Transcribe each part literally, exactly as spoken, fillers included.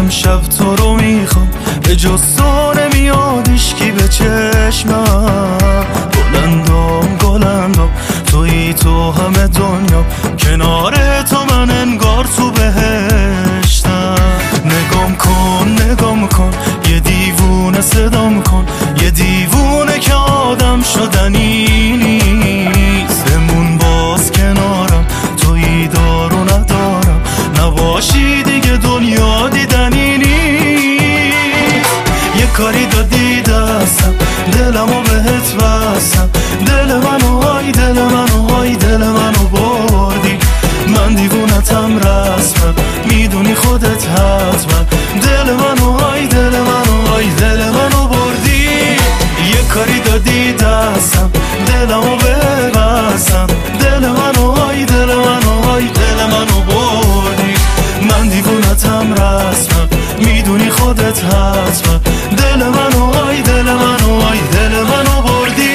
امشب تو رو میخوام، به جز تو نمیاد هیچکی به چشمم. گلندام گلندام تویی تو همه دنیا، کنار تو من انگار تو بهشتم. نگام کن نگام کن یه دیوونه صدام کن، یه دیوونه که آدم شدنی نیست. بمون باز کنارم تویی دار و ندارم، نباشی دیگه دنیا دیدنی نیست. یه کاری دادی دستم دلمو بهت بستم، دل منو های دل منو های دل منو بردی. من دیوونتم رسمم میدونی خودت حتما، دل منو های دل منو های دل منو بردی. یه کاری دادی دستم دلمو ببستم، دل منو های دل منو های دل منو بردی. من دیوونتم رسمم میدونی خودت حتما، دل منو های دل منو های دل منو بردی.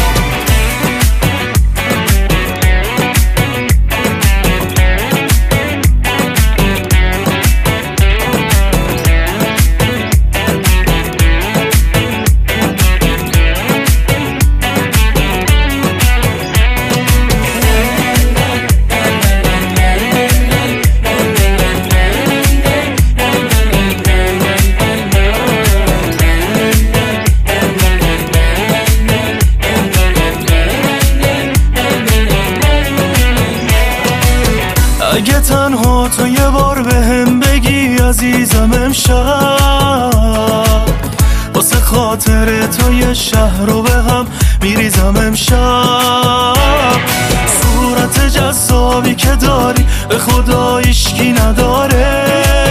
اگه تنها تو یه بار به هم بگی عزیزم امشب، واسه خاطر تو یه شهر رو به هم میریزم امشب. صورت جذابی که داری به خدا هیچکی نداره،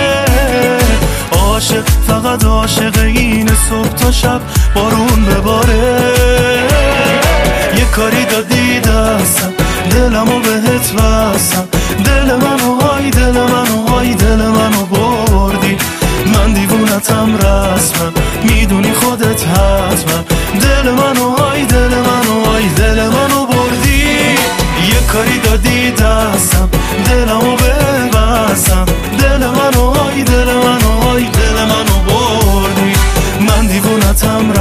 عاشق فقط عاشق اینه صبح تا شب بارون بباره. یه کاری دادی دستم دلمو بهت بستم، دل منو های دل منو های دل منو بردی. من دیوونتم رسمم میدونی خودت حتما، دل منو های دل منو های دل منو بردی. یه کاری دادی دستم دلمو ببستم، دل منو های دل منو های دل منو بردی. من دیوونتم